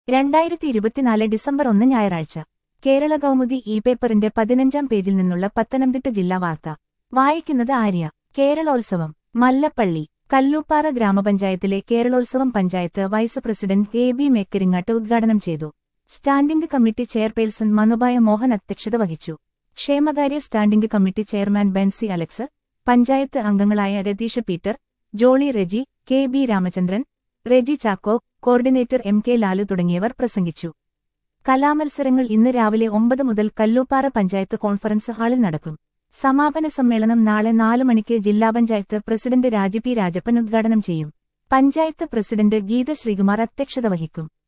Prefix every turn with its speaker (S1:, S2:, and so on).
S1: 2024 December 1 ഞായറാഴ്ച കേരള കൗമുദി പേപ്പറിന്റെ 15-ാം പേജിൽ നിന്നുള്ള പത്തനംതിട്ട ജില്ലാ വാർത്ത വായിക്കുന്നത് ആര്യ. കേരളോത്സവം മല്ലപ്പള്ളി. കല്ലൂപ്പാറ ഗ്രാമപഞ്ചായത്തിലെ Keralotsavam panchayat vice president B Mekkaringattu ഉദ്ഘാടനം ചെയ്തു. Standing committee chairperson Manubaya Mohan അധ്യക്ഷത വഹിച്ചു. ക്ഷേമകാര്യ standing committee chairman Bency Alex, panchayat അംഗങ്ങളായ Ratheesh Peter, Jolly Reji, B Ramachandran, Reji Chacko, coordinator K Lalu തുടങ്ങിയവർ പ്രസംഗിച്ചു. കലാമത്സരങ്ങൾ ഇന്ന് രാവിലെ 9 മുതൽ കല്ലൂപ്പാറ പഞ്ചായത്ത് കോൺഫറൻസ് ഹാളിൽ നടക്കും. സമാപന സമ്മേളനം നാളെ 4 മണിക്ക് ജില്ലാ പഞ്ചായത്ത് പ്രസിഡന്റ് രാജപ്പൻ ഉദ്ഘാടനം ചെയ്യും. പഞ്ചായത്ത് പ്രസിഡന്റ് ഗീത ശ്രീകുമാർ അധ്യക്ഷത വഹിക്കും.